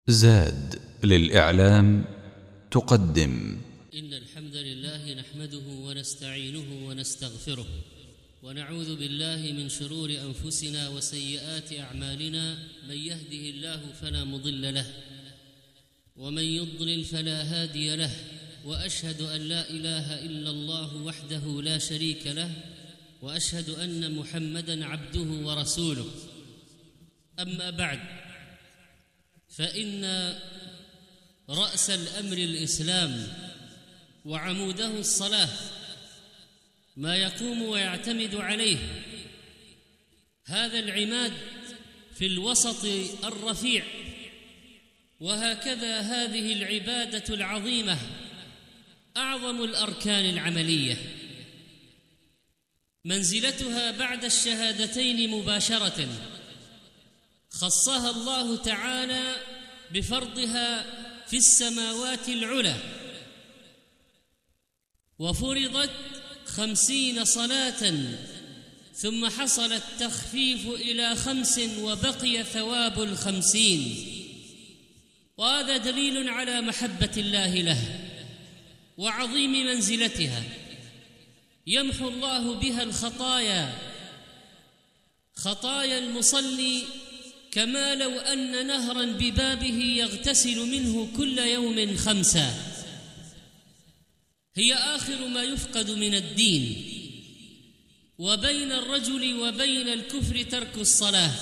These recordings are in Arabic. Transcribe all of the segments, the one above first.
زاد للإعلام تقدم. إن الحمد لله نحمده ونستعينه ونستغفره ونعوذ بالله من شرور أنفسنا وسيئات أعمالنا. من يهده الله فلا مضل له ومن يضلل فلا هادي له، وأشهد أن لا إله إلا الله وحده لا شريك له، وأشهد أن محمدًا عبده ورسوله. أما بعد، فإن رأس الأمر الإسلام وعموده الصلاة، ما يقوم ويعتمد عليه هذا العماد في الوسط الرفيع، وهكذا هذه العبادة العظيمة أعظم الأركان العملية، منزلتها بعد الشهادتين مباشرة، خصها الله تعالى بفرضها في السماوات العلى، وفرضت 50 صلاة، ثم حصل التخفيف إلى 5 وبقي ثواب 50، وهذا دليل على محبة الله له وعظيم منزلتها. يمحو الله بها خطايا المصلي، كما لو أن نهرا ببابه يغتسل منه كل يوم 5. هي آخر ما يفقد من الدين، وبين الرجل وبين الكفر ترك الصلاة،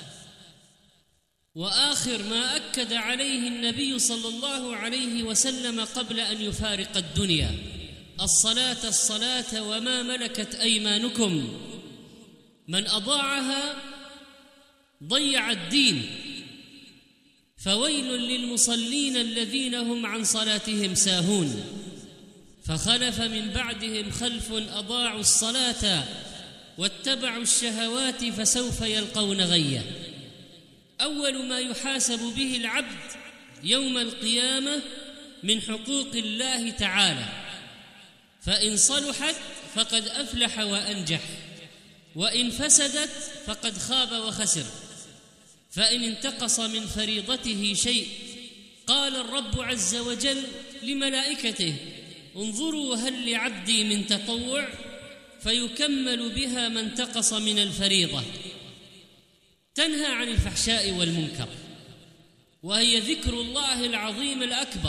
وآخر ما أكد عليه النبي صلى الله عليه وسلم قبل أن يفارق الدنيا: الصلاة الصلاة وما ملكت أيمانكم، من أضاعها ضيع الدين. فويل للمصلين الذين هم عن صلاتهم ساهون، فخلف من بعدهم خلف أضاعوا الصلاة واتبعوا الشهوات فسوف يلقون غيا. أول ما يحاسب به العبد يوم القيامة من حقوق الله تعالى، فإن صلحت فقد أفلح وأنجح، وإن فسدت فقد خاب وخسر. فإن انتقص من فريضته شيء، قال الرب عز وجل لملائكته: انظروا هل لعبدي من تطوع، فيكمل بها ما انتقص من الفريضة. تنهى عن الفحشاء والمنكر، وهي ذكر الله العظيم الأكبر،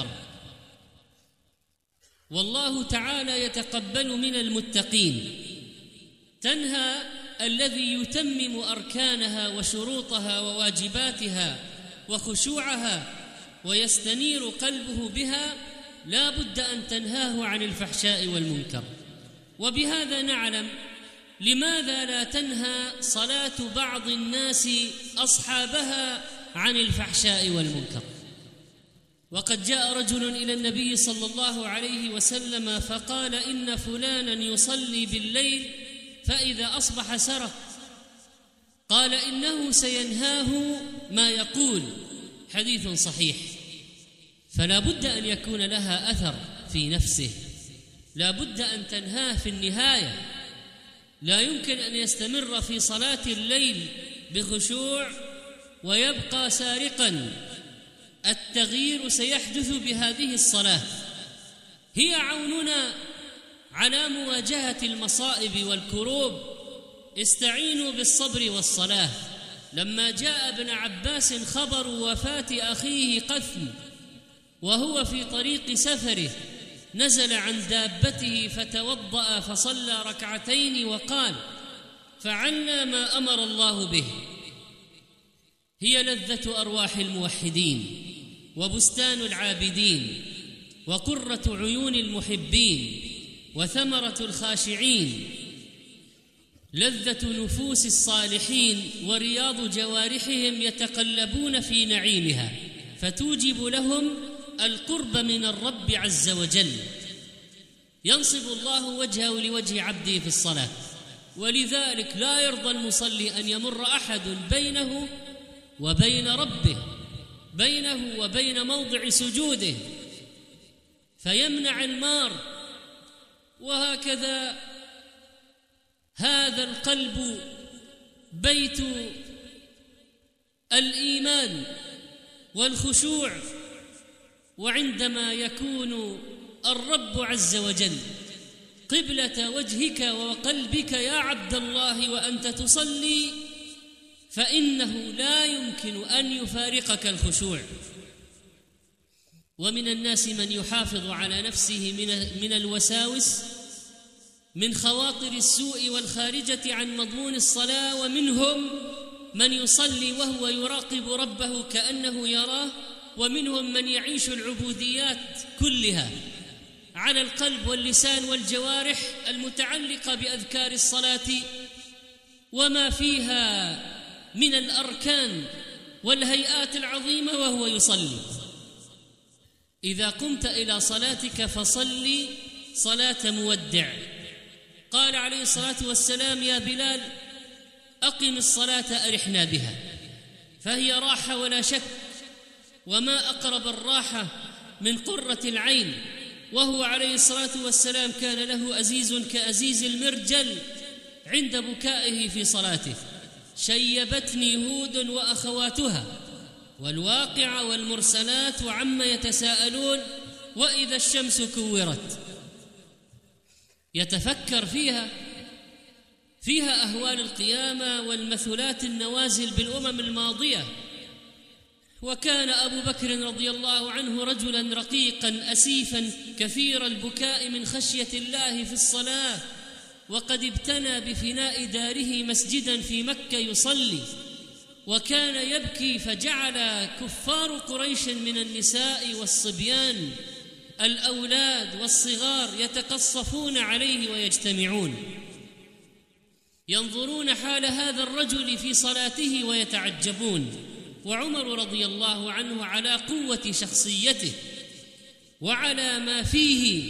والله تعالى يتقبل من المتقين. تنهى الذي يتمم أركانها وشروطها وواجباتها وخشوعها ويستنير قلبه بها، لا بد أن تنهاه عن الفحشاء والمنكر. وبهذا نعلم لماذا لا تنهى صلاة بعض الناس أصحابها عن الفحشاء والمنكر. وقد جاء رجل إلى النبي صلى الله عليه وسلم فقال: إن فلانا يصلي بالليل فإذا أصبح سرق. قال: إنه سينهاه ما يقول. حديث صحيح. فلا بد أن يكون لها أثر في نفسه، لا بد أن تنهاه في النهاية. لا يمكن أن يستمر في صلاة الليل بخشوع ويبقى سارقا. التغيير سيحدث بهذه الصلاة، هي عوننا على مواجهة المصائب والكروب. استعينوا بالصبر والصلاة. لما جاء ابن عباس خبر وفاة أخيه قثم وهو في طريق سفره، نزل عن دابته فتوضأ فصلى 2 ركعتين وقال: فعلنا ما أمر الله به. هي لذة أرواح الموحدين، وبستان العابدين، وقرة عيون المحبين، وثمرة الخاشعين، لذة نفوس الصالحين، ورياض جوارحهم يتقلبون في نعيمها، فتوجب لهم القرب من الرب عز وجل. ينصب الله وجهه لوجه عبده في الصلاة، ولذلك لا يرضى المصلي أن يمر أحد بينه وبين ربه، بينه وبين موضع سجوده، فيمنع المار. وهكذا هذا القلب بيت الإيمان والخشوع، وعندما يكون الرب عز وجل قبلة وجهك وقلبك يا عبد الله وأنت تصلي، فإنه لا يمكن أن يفارقك الخشوع. ومن الناس من يحافظ على نفسه من الوساوس، من خواطر السوء والخارجة عن مضمون الصلاة، ومنهم من يصلي وهو يراقب ربه كأنه يراه، ومنهم من يعيش العبوديات كلها على القلب واللسان والجوارح المتعلقة بأذكار الصلاة وما فيها من الأركان والهيئات العظيمة وهو يصلي. إذا قمت إلى صلاتك فصلي صلاة مودع. قال عليه الصلاة والسلام: يا بلال أقم الصلاة أرحنا بها، فهي راحة ولا شك، وما أقرب الراحة من قرة العين. وهو عليه الصلاة والسلام كان له أزيز كأزيز المرجل عند بكائه في صلاته: شيبتني هود وأخواتها والواقع والمرسلات وعما يتساءلون وإذا الشمس كورت. يتفكر فيها أهوال القيامة والمثلات النوازل بالأمم الماضية. وكان أبو بكر رضي الله عنه رجلا رقيقا أسيفا كثير البكاء من خشية الله في الصلاة، وقد ابتنى بفناء داره مسجدا في مكة يصلي، وكان يبكي، فجعل كفار قريش من النساء والصبيان الأولاد والصغار يتقصفون عليه ويجتمعون ينظرون حال هذا الرجل في صلاته ويتعجبون. وعمر رضي الله عنه على قوة شخصيته وعلى ما فيه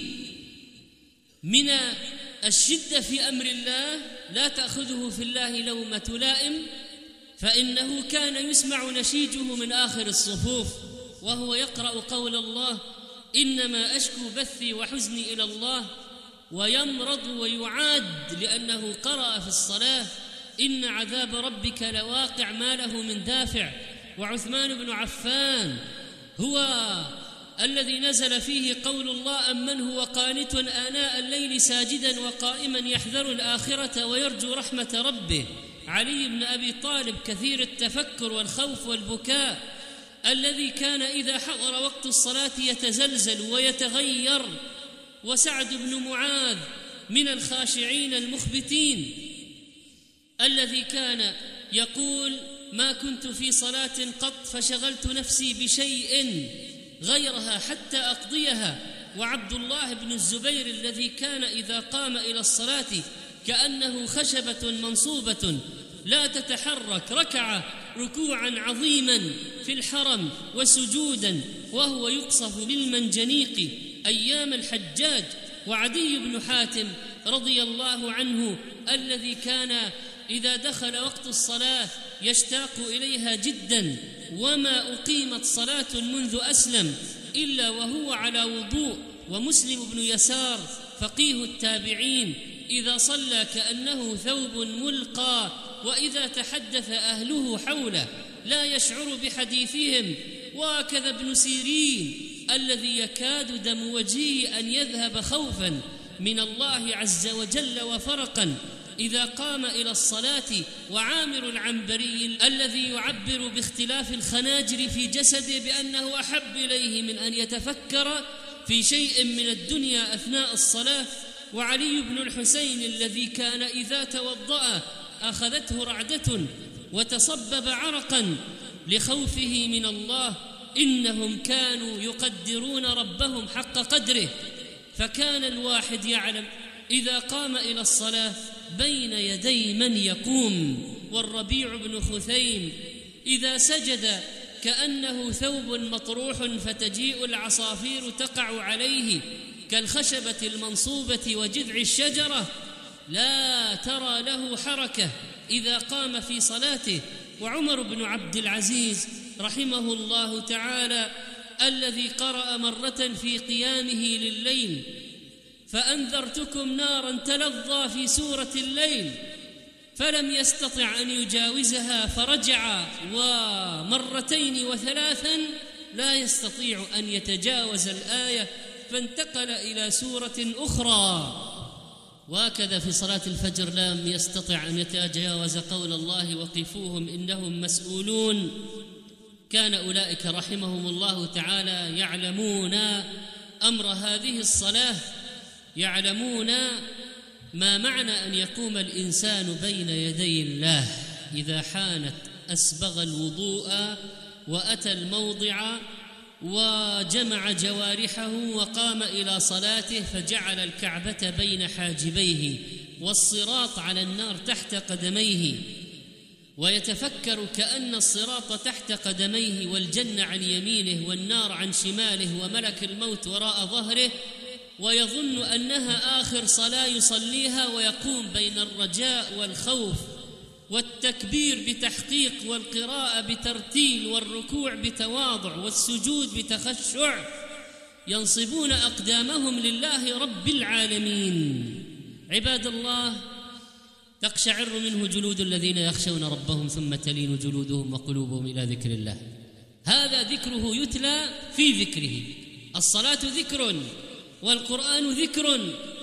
من الشدة في أمر الله لا تأخذه في الله لومة لائم، فإنه كان يسمع نشيجه من آخر الصفوف وهو يقرأ قول الله: إنما أشكو بثي وحزني إلى الله، ويمرض ويعاد لأنه قرأ في الصلاة: إن عذاب ربك لواقع ما له من دافع. وعثمان بن عفان هو الذي نزل فيه قول الله: أمن هو قانت آناء الليل ساجدا وقائما يحذر الآخرة ويرجو رحمة ربه. علي بن أبي طالب كثير التفكر والخوف والبكاء، الذي كان إذا حضر وقت الصلاة يتزلزل ويتغير. وسعد بن معاذ من الخاشعين المخبتين، الذي كان يقول: ما كنت في صلاة قط فشغلت نفسي بشيء غيرها حتى أقضيها. وعبد الله بن الزبير الذي كان إذا قام إلى الصلاة كأنه خشبة منصوبة لا تتحرك، ركع ركوعا عظيما في الحرم وسجودا وهو يقصف بالمنجنيق أيام الحجاج. وعدي بن حاتم رضي الله عنه الذي كان إذا دخل وقت الصلاة يشتاق إليها جدا، وما أقيمت صلاة منذ أسلم إلا وهو على وضوء. ومسلم بن يسار فقيه التابعين إذا صلى كأنه ثوب ملقى، وإذا تحدث أهله حوله لا يشعر بحديثهم. وكذا ابن سيرين الذي يكاد دم وجهه أن يذهب خوفا من الله عز وجل وفرقا إذا قام إلى الصلاة. وعامر العنبري الذي يعبر باختلاف الخناجر في جسده بأنه أحب إليه من أن يتفكر في شيء من الدنيا أثناء الصلاة. وعلي بن الحسين الذي كان إذا توضأ أخذته رعدة وتصبب عرقا لخوفه من الله. إنهم كانوا يقدرون ربهم حق قدره، فكان الواحد يعلم إذا قام إلى الصلاة بين يدي من يقوم. والربيع بن خثيم إذا سجد كأنه ثوب مطروح فتجيء العصافير تقع عليه كالخشبة المنصوبة وجذع الشجرة، لا ترى له حركة إذا قام في صلاته. وعمر بن عبد العزيز رحمه الله تعالى الذي قرأ مرة في قيامه لليل: فأنذرتكم نارا تلظى في سورة الليل، فلم يستطع أن يجاوزها فرجع، ومرتين وثلاثا لا يستطيع أن يتجاوز الآية فانتقل إلى سورة أخرى. وهكذا في صلاة الفجر لم يستطع أن يتجاوز قول الله وقفوهم إنهم مسؤولون. كان أولئك رحمهم الله تعالى يعلمون أمر هذه الصلاة، يعلمون ما معنى أن يقوم الإنسان بين يدي الله إذا حانت، أسبغ الوضوء وأتى الموضع وجمع جوارحه وقام إلى صلاته، فجعل الكعبة بين حاجبيه والصراط على النار تحت قدميه، ويتفكر كأن الصراط تحت قدميه والجنة عن يمينه والنار عن شماله وملك الموت وراء ظهره، ويظن أنها آخر صلاة يصليها، ويقوم بين الرجاء والخوف والتكبير بتحقيق والقراءة بترتيل والركوع بتواضع والسجود بتخشع، ينصبون أقدامهم لله رب العالمين. عباد الله، تقشعر منه جلود الذين يخشون ربهم ثم تلين جلودهم وقلوبهم إلى ذكر الله. هذا ذكره يتلى في ذكره، الصلاة ذكر والقرآن ذكر،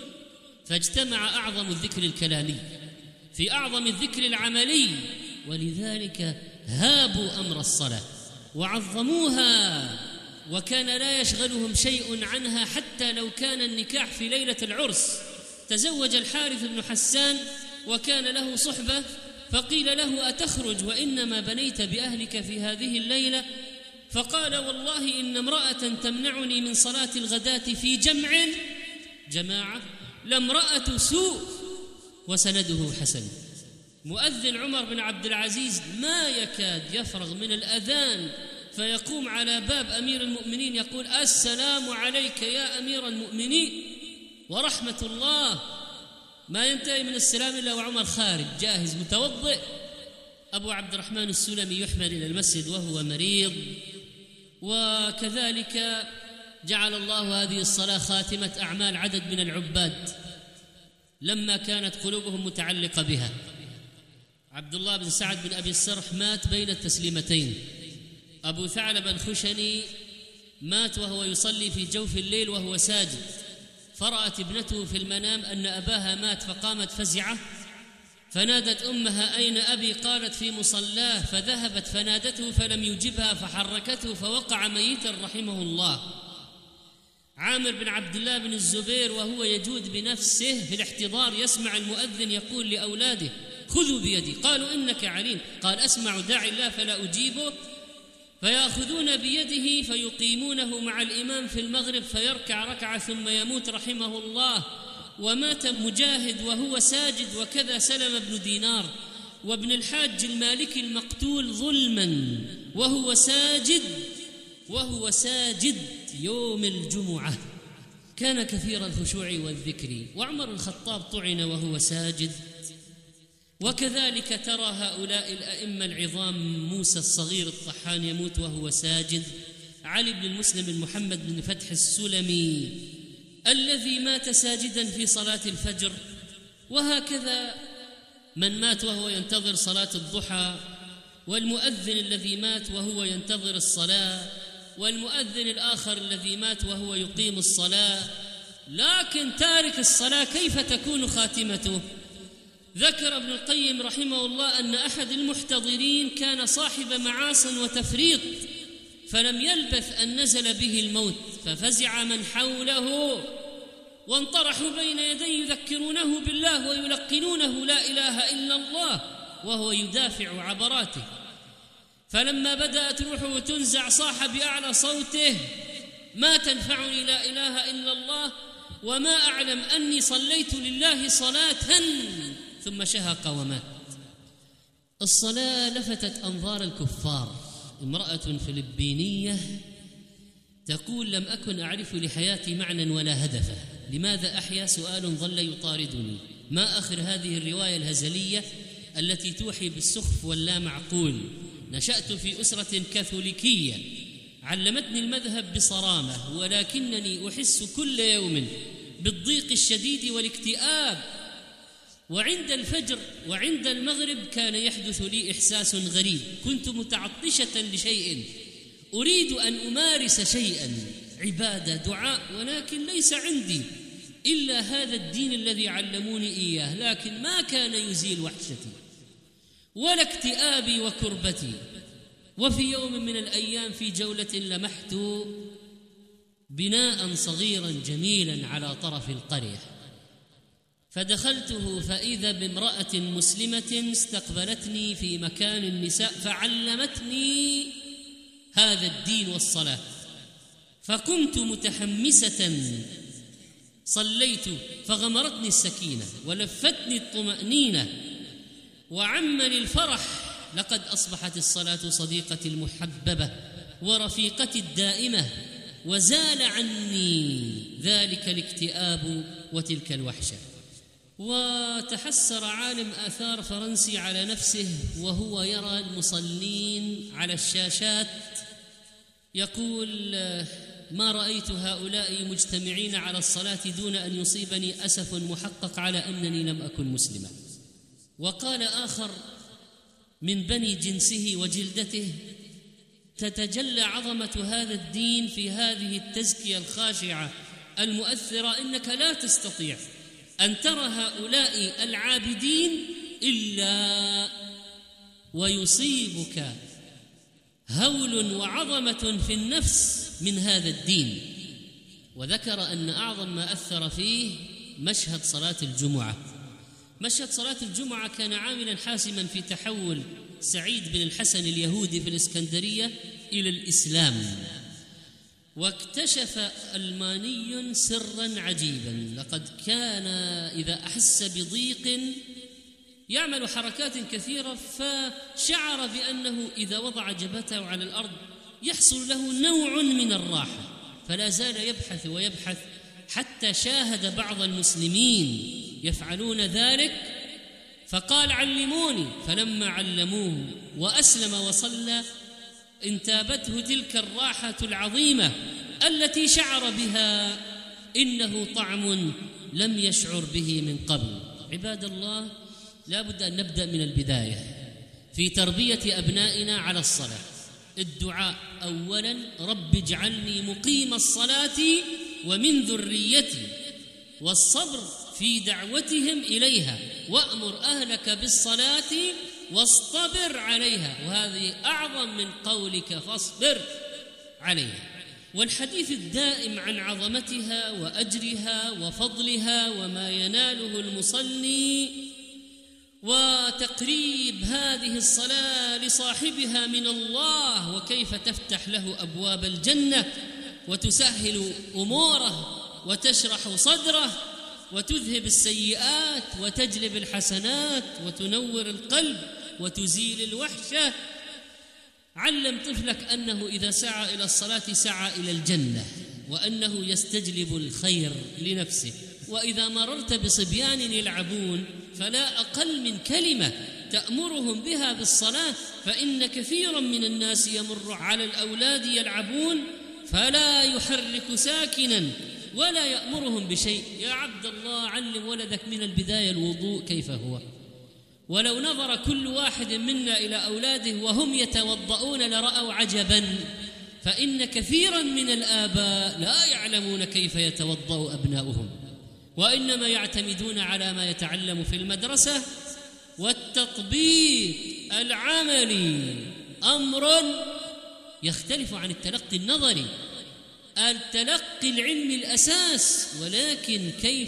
فاجتمع أعظم الذكر الكلامي في أعظم الذكر العملي، ولذلك هابوا أمر الصلاة وعظموها، وكان لا يشغلهم شيء عنها حتى لو كان النكاح في ليلة العرس. تزوج الحارث بن حسان وكان له صحبة، فقيل له أتخرج وإنما بنيت بأهلك في هذه الليلة؟ فقال والله إن امرأة تمنعني من صلاة الغداة في جماعة لامرأة سوء، وسنده حسن. مؤذن عمر بن عبد العزيز ما يكاد يفرغ من الأذان فيقوم على باب أمير المؤمنين يقول السلام عليك يا أمير المؤمنين ورحمة الله، ما ينتهي من السلام إلا وعمر خارج جاهز متوضئ. أبو عبد الرحمن السلمي يحمل إلى المسجد وهو مريض، وكذلك جعل الله هذه الصلاة خاتمة أعمال عدد من العباد لما كانت قلوبهم متعلقة بها. عبد الله بن سعد بن أبي السرح مات بين التسليمتين. أبو ثعلب الخشني مات وهو يصلي في جوف الليل وهو ساجد، فرأت ابنته في المنام أن أباها مات فقامت فزعة، فنادت أمها أين أبي؟ قالت في مصلاه، فذهبت فنادته فلم يجبها فحركته فوقع ميتا رحمه الله. عامر بن عبد الله بن الزبير وهو يجود بنفسه في الاحتضار يسمع المؤذن يقول لأولاده خذوا بيدي، قالوا إنك عليم، قال أسمع داعي الله فلا أجيبه، فيأخذون بيده فيقيمونه مع الإمام في المغرب فيركع ركعة ثم يموت رحمه الله. ومات مجاهد وهو ساجد، وكذا سلم بن دينار، وابن الحاج المالكي المقتول ظلما وهو ساجد يوم الجمعة. كان كثير الخشوع والذكر. وعمر الخطاب طعن وهو ساجد، وكذلك ترى هؤلاء الأئمة العظام، موسى الصغير الطحان يموت وهو ساجد، علي بن المسلم بن محمد بن فتح السلمي الذي مات ساجدا في صلاة الفجر، وهكذا من مات وهو ينتظر صلاة الضحى، والمؤذن الذي مات وهو ينتظر الصلاة، والمؤذن الآخر الذي مات وهو يقيم الصلاة. لكن تارك الصلاة كيف تكون خاتمته؟ ذكر ابن القيم رحمه الله أن أحد المحتضرين كان صاحب معاصٍ وتفريط، فلم يلبث أن نزل به الموت، ففزع من حوله وانطرحوا بين يديه يذكرونه بالله ويلقنونه لا إله إلا الله وهو يدافع عبراته. فلما بدأت روحه تنزع صاح بأعلى صوته ما تنفعني لا إله إلا الله وما أعلم أني صليت لله صلاة، ثم شهق ومات. الصلاة لفتت أنظار الكفار. امرأة فلبينية تقول لم أكن أعرف لحياتي معنى ولا هدفا، لماذا أحيا؟ سؤال ظل يطاردني. ما آخر هذه الرواية الهزلية التي توحي بالسخف واللا معقول؟ نشأت في أسرة كاثوليكية علمتني المذهب بصرامة، ولكنني أحس كل يوم بالضيق الشديد والاكتئاب، وعند الفجر وعند المغرب كان يحدث لي إحساس غريب، كنت متعطشة لشيء، أريد أن أمارس شيئا، عبادة، دعاء، ولكن ليس عندي إلا هذا الدين الذي علموني إياه، لكن ما كان يزيل وحشتي ولا اكتئابي وكربتي. وفي يوم من الأيام في جولة لمحت بناء صغيرا جميلا على طرف القرية، فدخلته فإذا بامرأة مسلمة استقبلتني في مكان النساء فعلمتني هذا الدين والصلاة، فقمت متحمسة، صليت فغمرتني السكينة ولفتني الطمأنينة وعمني الفرح، لقد أصبحت الصلاة صديقتي المحببة ورفيقتي الدائمة، وزال عني ذلك الاكتئاب وتلك الوحشة. وتحسر عالم آثار فرنسي على نفسه وهو يرى المصلين على الشاشات، يقول: ما رأيت هؤلاء مجتمعين على الصلاة دون أن يصيبني أسف محقق على أنني لم أكن مسلما. وقال آخر من بني جنسه وجلدته: تتجلى عظمة هذا الدين في هذه التزكية الخاشعة المؤثرة، إنك لا تستطيع أن ترى هؤلاء العابدين إلا ويصيبك هول وعظمة في النفس من هذا الدين. وذكر أن أعظم ما أثر فيه مشهد صلاة الجمعة. مشهد صلاة الجمعة كان عاملا حاسما في تحول سعيد بن الحسن اليهودي في الإسكندرية إلى الإسلام. واكتشف ألماني سرا عجيبا، لقد كان إذا أحس بضيق يعمل حركات كثيرة، فشعر بأنه إذا وضع جبهته على الأرض يحصل له نوع من الراحة، فلا زال يبحث ويبحث حتى شاهد بعض المسلمين يفعلون ذلك، فقال: علموني. فلما علموه وأسلم وصلى انتابته تلك الراحة العظيمة التي شعر بها، إنه طعم لم يشعر به من قبل. عباد الله، لا بد أن نبدأ من البداية في تربية أبنائنا على الصلاة. الدعاء أولا: رب اجعلني مقيم الصلاة ومن ذريتي، والصبر في دعوتهم إليها، وأمر أهلك بالصلاة واصطبر عليها، وهذه أعظم من قولك فاصبر عليها. والحديث الدائم عن عظمتها وأجرها وفضلها وما يناله المصلي، وتقريب هذه الصلاة لصاحبها من الله، وكيف تفتح له أبواب الجنة وتسهل أموره وتشرح صدره وتذهب السيئات وتجلب الحسنات وتنور القلب وتزيل الوحشة. علم طفلك أنه إذا سعى إلى الصلاة سعى إلى الجنة، وأنه يستجلب الخير لنفسه. وإذا مررت بصبيان يلعبون فلا أقل من كلمة تأمرهم بها بالصلاة، فإن كثيرا من الناس يمر على الأولاد يلعبون فلا يحرك ساكنا ولا يأمرهم بشيء. يا عبد الله، علم ولدك من البداية الوضوء كيف هو. ولو نظر كل واحد منا إلى أولاده وهم يتوضؤون لرأوا عجبا، فإن كثيرا من الآباء لا يعلمون كيف يتوضأ أبناؤهم، وإنما يعتمدون على ما يتعلم في المدرسة. والتطبيق العملي أمر يختلف عن التلقي النظري. التلقي العلمي الأساس، ولكن كيف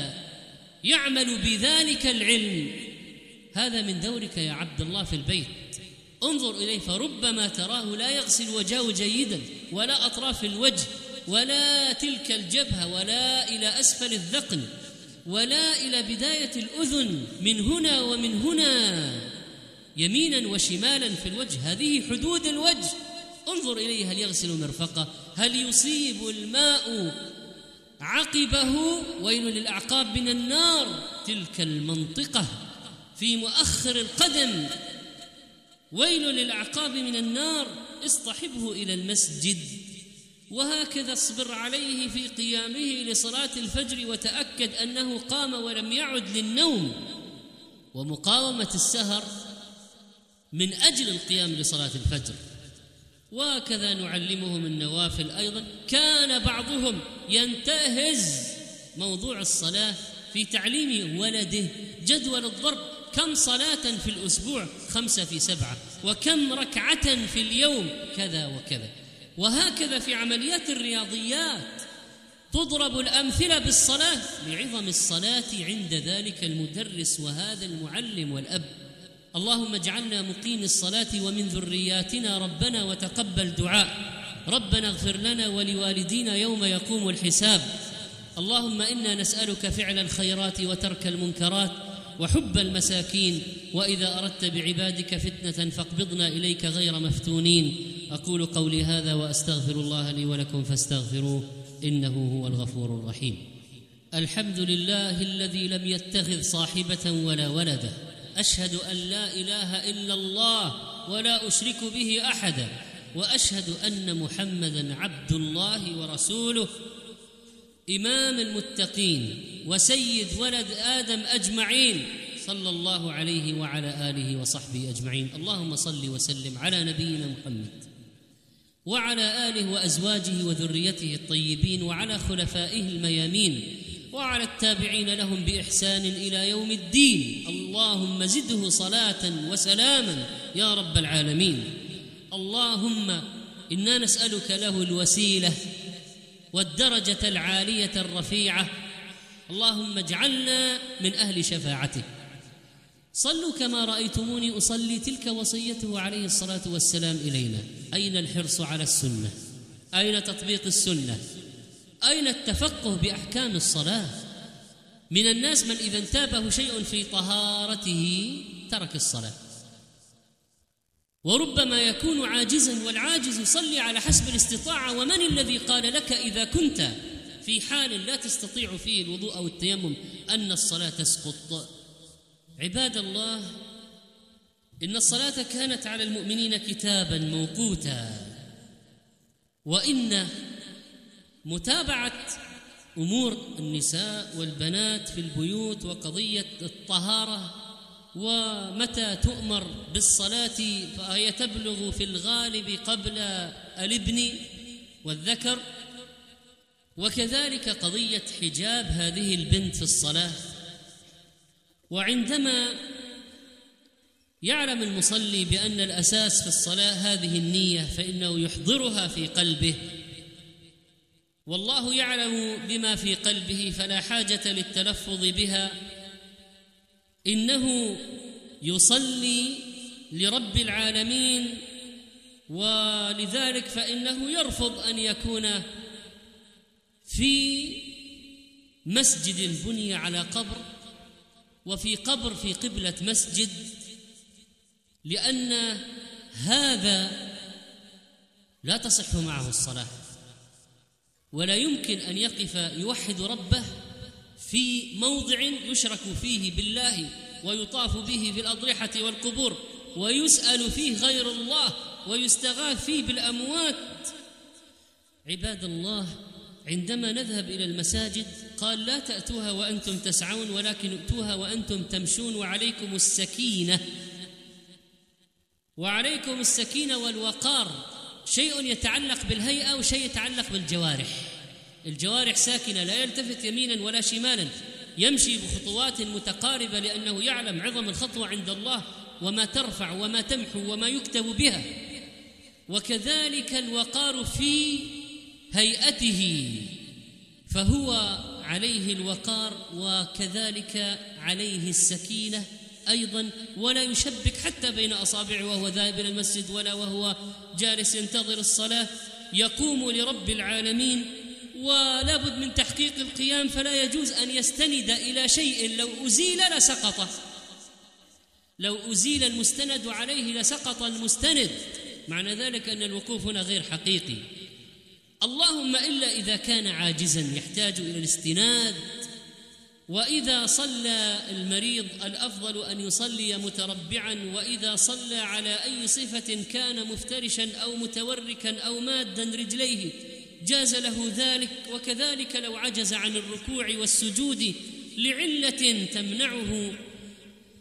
يعمل بذلك العلم هذا من دورك يا عبد الله في البيت. انظر إليه، فربما تراه لا يغسل وجهه جيدا، ولا أطراف الوجه، ولا تلك الجبهة، ولا إلى أسفل الذقن، ولا إلى بداية الأذن، من هنا ومن هنا، يمينا وشمالا في الوجه. هذه حدود الوجه. انظر إليه، هل يغسل مرفقه؟ هل يصيب الماء عقبه؟ ويل للأعقاب من النار. تلك المنطقة في مؤخر القدم، ويل للأعقاب من النار. اصطحبه إلى المسجد، وهكذا اصبر عليه في قيامه لصلاة الفجر، وتأكد أنه قام ولم يعد للنوم، ومقاومة السهر من أجل القيام لصلاة الفجر. وكذا نعلمهم النوافل أيضا. كان بعضهم ينتهز موضوع الصلاة في تعليم ولده جدول الضرب، كم صلاة في الأسبوع؟ 5 في 7، وكم ركعة في اليوم؟ كذا وكذا. وهكذا في عمليات الرياضيات تضرب الأمثلة بالصلاة لعظم الصلاة عند ذلك المدرس وهذا المعلم والأب. اللهم اجعلنا مقيم الصلاة ومن ذرياتنا ربنا وتقبل دعاء. ربنا اغفر لنا ولوالدينا يوم يقوم الحساب. اللهم إنا نسألك فعل الخيرات وترك المنكرات وحب المساكين، وإذا أردت بعبادك فتنة فاقبضنا إليك غير مفتونين. أقول قولي هذا وأستغفر الله لي ولكم فاستغفروه إنه هو الغفور الرحيم. الحمد لله الذي لم يتخذ صاحبة ولا ولدا، أشهد أن لا إله إلا الله ولا أشرك به أحدا، وأشهد أن محمدًا عبد الله ورسوله، إمام المتقين وسيد ولد آدم أجمعين، صلى الله عليه وعلى آله وصحبه أجمعين. اللهم صل وسلم على نبينا محمد وعلى آله وأزواجه وذريته الطيبين وعلى خلفائه الميامين وعلى التابعين لهم بإحسان إلى يوم الدين. اللهم زده صلاة وسلاما يا رب العالمين. اللهم إنا نسألك له الوسيلة والدرجة العالية الرفيعة. اللهم اجعلنا من أهل شفاعته. صلوا كما رأيتموني أصلي، تلك وصيته عليه الصلاة والسلام إلينا. أين الحرص على السنة؟ أين تطبيق السنة؟ أين التفقه بأحكام الصلاة؟ من الناس من إذا انتابه شيء في طهارته ترك الصلاة، وربما يكون عاجزا، والعاجز يصلي على حسب الاستطاعة. ومن الذي قال لك إذا كنت في حال لا تستطيع فيه الوضوء أو التيمم أن الصلاة تسقط؟ عباد الله، إن الصلاة كانت على المؤمنين كتابا موقوتا، وإن متابعة أمور النساء والبنات في البيوت وقضية الطهارة ومتى تؤمر بالصلاة فهي تبلغ في الغالب قبل الابن والذكر، وكذلك قضية حجاب هذه البنت في الصلاة. وعندما يعلم المصلي بأن الأساس في الصلاة هذه النية فإنه يحضرها في قلبه، والله يعلم بما في قلبه فلا حاجة للتلفظ بها. إنه يصلي لرب العالمين، ولذلك فإنه يرفض أن يكون في مسجد بني على قبر وفي قبر في قبلة مسجد، لأن هذا لا تصح معه الصلاة، ولا يمكن أن يقف يوحد ربه في موضع يشرك فيه بالله ويطاف به في الأضرحة والقبور ويسأل فيه غير الله ويستغاث فيه بالأموات. عباد الله، عندما نذهب إلى المساجد قال لا تأتوها وأنتم تسعون ولكن ائتوها وأنتم تمشون، وعليكم السكينة، وعليكم السكينة والوقار. شيء يتعلق بالهيئة وشيء يتعلق بالجوارح. الجوارح ساكنة لا يلتفت يمينا ولا شمالا، يمشي بخطوات متقاربة لأنه يعلم عظم الخطوة عند الله وما ترفع وما تمحو وما يكتب بها. وكذلك الوقار في هيئته، فهو عليه الوقار وكذلك عليه السكينة أيضا، ولا يشبك حتى بين أصابعه وهو ذاهب إلى المسجد ولا وهو جالس ينتظر الصلاة. يقوم لرب العالمين، ولا بد من تحقيق القيام، فلا يجوز أن يستند إلى شيء لو أزيل لسقط، لو أزيل المستند عليه لسقط المستند، معنى ذلك أن الوقوف هنا غير حقيقي. اللهم إلا إذا كان عاجزا يحتاج إلى الاستناد. وإذا صلى المريض الأفضل أن يصلي متربعا، وإذا صلى على أي صفة كان مفترشا أو متوركا أو مادا رجليه جاز له ذلك. وكذلك لو عجز عن الركوع والسجود لعلة تمنعه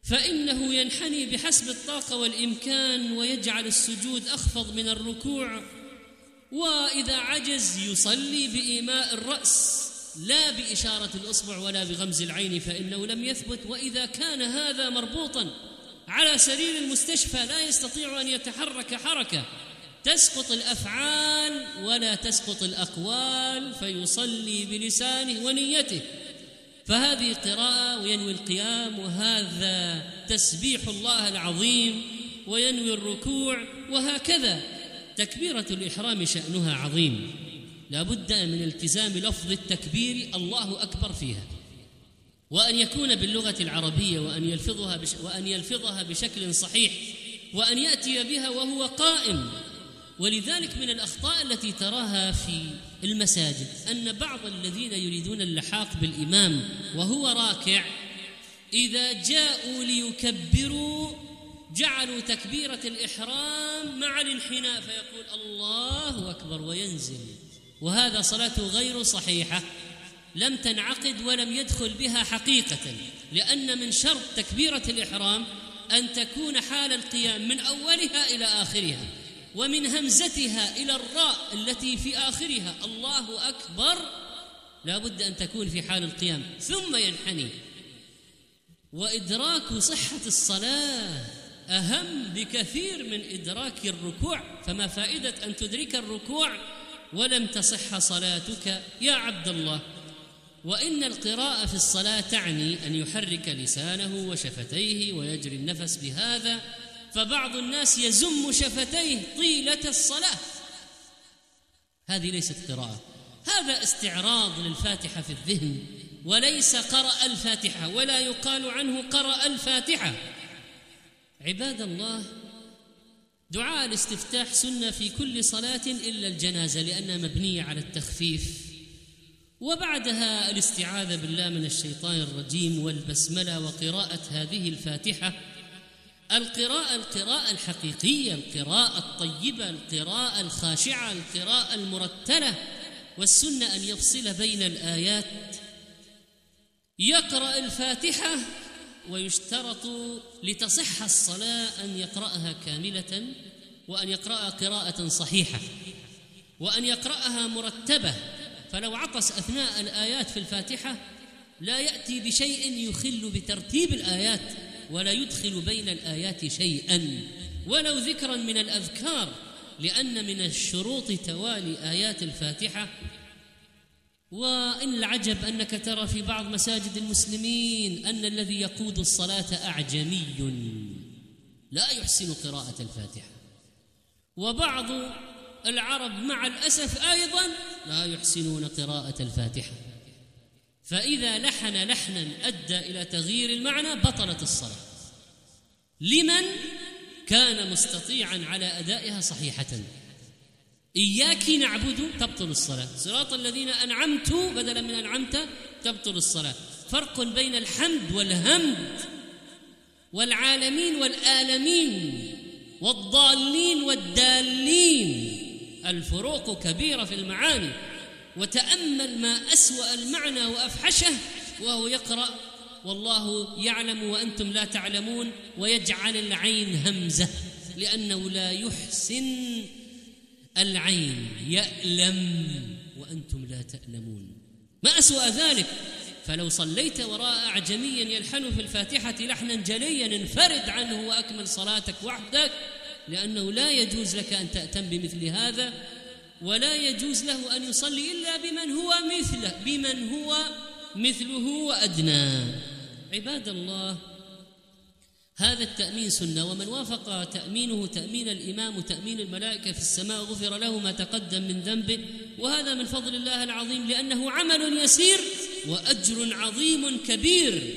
فإنه ينحني بحسب الطاقة والإمكان ويجعل السجود أخفض من الركوع، وإذا عجز يصلي بإيماء الرأس لا بإشارة الإصبع ولا بغمز العين فإنه لم يثبت. وإذا كان هذا مربوطا على سرير المستشفى لا يستطيع أن يتحرك حركة، تسقط الأفعال ولا تسقط الأقوال، فيصلي بلسانه ونيته، فهذه قراءة وينوي القيام، وهذا تسبيح الله العظيم وينوي الركوع، وهكذا. تكبيرة الإحرام شأنها عظيم، لا بد من التزام لفظ التكبير الله أكبر فيها، وأن يكون باللغة العربية، وأن يلفظها بشكل صحيح، وأن يأتي بها وهو قائم. ولذلك من الأخطاء التي تراها في المساجد أن بعض الذين يريدون اللحاق بالإمام وهو راكع إذا جاءوا ليكبروا جعلوا تكبيرة الإحرام مع الانحناء، فيقول الله أكبر وينزل، وهذا صلاته غير صحيحة، لم تنعقد ولم يدخل بها حقيقة، لأن من شرط تكبيرة الإحرام أن تكون حال القيام من أولها إلى آخرها، ومن همزتها إلى الراء التي في آخرها الله أكبر لا بد أن تكون في حال القيام، ثم ينحني. وإدراك صحة الصلاة أهم بكثير من إدراك الركوع، فما فائدة أن تدرك الركوع ولم تصح صلاتك يا عبد الله. وإن القراءة في الصلاة تعني أن يحرك لسانه وشفتيه ويجري النفس بهذا، فبعض الناس يزم شفتيه طيلة الصلاة، هذه ليست قراءة، هذا استعراض للفاتحة في الذهن، وليس قرأ الفاتحة، ولا يقال عنه قرأ الفاتحة. عباد الله، دعاء الاستفتاح سنة في كل صلاة إلا الجنازة لأنها مبنية على التخفيف، وبعدها الاستعاذة بالله من الشيطان الرجيم والبسملة وقراءة هذه الفاتحة. القراءة الحقيقية، القراءة الطيبة، القراءة الخاشعة، القراءة المرتلة. والسنة أن يفصل بين الآيات، يقرأ الفاتحة، ويشترط لتصح الصلاة أن يقرأها كاملة، وأن يقرأ قراءة صحيحة، وأن يقرأها مرتبة، فلو عطس أثناء الآيات في الفاتحة لا يأتي بشيء يخل بترتيب الآيات، ولا يدخل بين الآيات شيئا ولو ذكرا من الأذكار، لأن من الشروط توالي آيات الفاتحة. وإن العجب أنك ترى في بعض مساجد المسلمين أن الذي يقود الصلاة أعجمي لا يحسن قراءة الفاتحة، وبعض العرب مع الأسف أيضا لا يحسنون قراءة الفاتحة، فإذا لحن لحنا أدى إلى تغيير المعنى بطلت الصلاة، لمن كان مستطيعا على أدائها صحيحة. إياك نعبد تبطل الصلاة، صراط الذين أنعمت بدلا من أنعمت تبطل الصلاة. فرق بين الحمد والهمد، والعالمين والآلمين، والضالين والدالين، الفروق كبيرة في المعاني. وتأمل ما أسوأ المعنى وأفحشه وهو يقرأ والله يعلم وأنتم لا تعلمون، ويجعل العين همزة لأنه لا يحسن العين، يألم وأنتم لا تألمون. ما أسوأ ذلك؟ فلو صليت وراء أعجمي يلحن في الفاتحة لحنا جليا انفرد عنه وأكمل صلاتك وحدك، لأنه لا يجوز لك أن تأتم بمثل هذا، ولا يجوز له أن يصلي إلا بمن هو مثله وأدنى. عباد الله، هذا التأمين سنة، ومن وافق تأمينه تأمين الإمام وتأمين الملائكة في السماء غفر له ما تقدم من ذنبه، وهذا من فضل الله العظيم، لأنه عمل يسير وأجر عظيم كبير.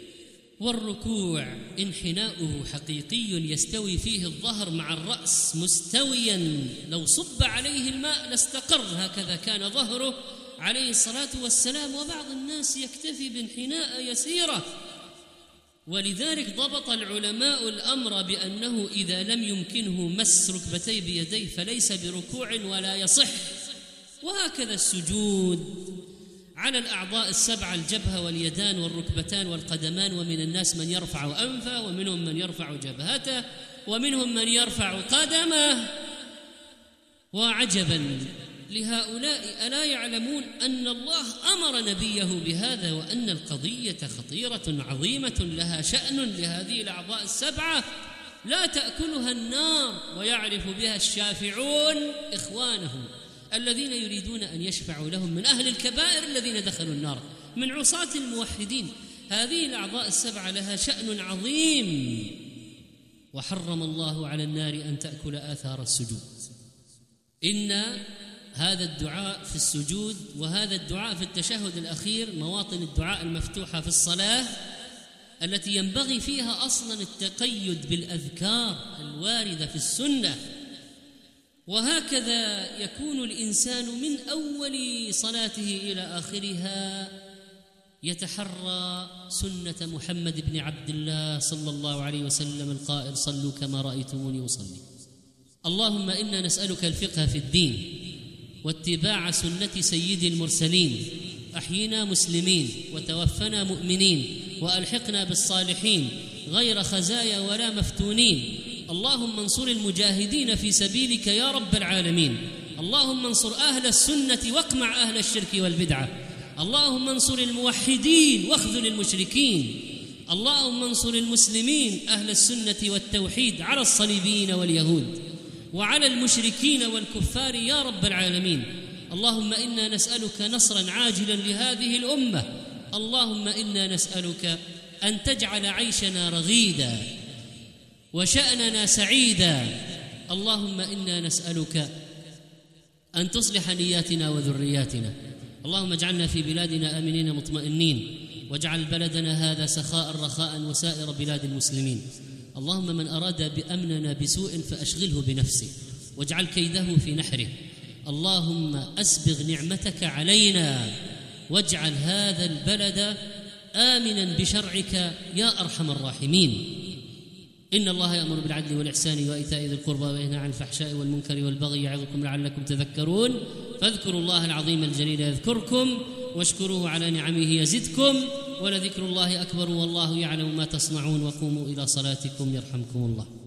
والركوع انحناؤه حقيقي يستوي فيه الظهر مع الرأس مستويا، لو صب عليه الماء لاستقر، هكذا كان ظهره عليه الصلاة والسلام. وبعض الناس يكتفي بانحناء يسيرة، ولذلك ضبط العلماء الأمر بأنه إذا لم يمكنه مس ركبتيه بيديه فليس بركوع ولا يصح. وهكذا السجود على الأعضاء السبعة: الجبهة واليدان والركبتان والقدمان. ومن الناس من يرفع أنفه، ومنهم من يرفع جبهته، ومنهم من يرفع قدمه. وعجبا لهؤلاء، ألا يعلمون أن الله أمر نبيه بهذا، وأن القضية خطيرة عظيمة لها شأن لهذه الأعضاء السبعة لا تأكلها النار، ويعرف بها الشافعون إخوانهم الذين يريدون أن يشفعوا لهم من أهل الكبائر الذين دخلوا النار من عصاة الموحدين. هذه الأعضاء السبعة لها شأن عظيم، وحرم الله على النار أن تأكل آثار السجود. إن هذا الدعاء في السجود وهذا الدعاء في التشهد الأخير مواطن الدعاء المفتوحة في الصلاة التي ينبغي فيها أصلا التقيد بالأذكار الواردة في السنة. وهكذا يكون الإنسان من أول صلاته إلى آخرها يتحرى سنة محمد بن عبد الله صلى الله عليه وسلم القائل: صلوا كما رأيتموني أصلي. اللهم إنا نسألك الفقه في الدين واتباع سنة سيد المرسلين. أحينا مسلمين وتوفنا مؤمنين وألحقنا بالصالحين غير خزايا ولا مفتونين. اللهم انصر المجاهدين في سبيلك يا رب العالمين. اللهم انصر أهل السنة واقمع أهل الشرك والبدعة. اللهم انصر الموحدين واخذل المشركين. اللهم انصر المسلمين أهل السنة والتوحيد على الصليبيين واليهود وعلى المشركين والكفار يا رب العالمين. اللهم إنا نسألك نصرا عاجلا لهذه الأمة. اللهم إنا نسألك أن تجعل عيشنا رغيدا وشأننا سعيدا. اللهم إنا نسألك أن تصلح نياتنا وذرياتنا. اللهم اجعلنا في بلادنا آمنين مطمئنين، واجعل بلدنا هذا سخاء رخاء وسائر بلاد المسلمين. اللهم من أراد بأمننا بسوء فأشغله بنفسه واجعل كيده في نحره. اللهم أسبغ نعمتك علينا واجعل هذا البلد آمنا بشرعك يا أرحم الراحمين. إن الله يأمر بالعدل والإحسان وإيتاء ذي القربى وينهى عن الفحشاء والمنكر والبغي يعظكم لعلكم تذكرون. فاذكروا الله العظيم الجليل يذكركم واشكروه على نعمه يزدكم ولذكر الله أكبر والله يعلم ما تصنعون. وقوموا إلى صلاتكم يرحمكم الله.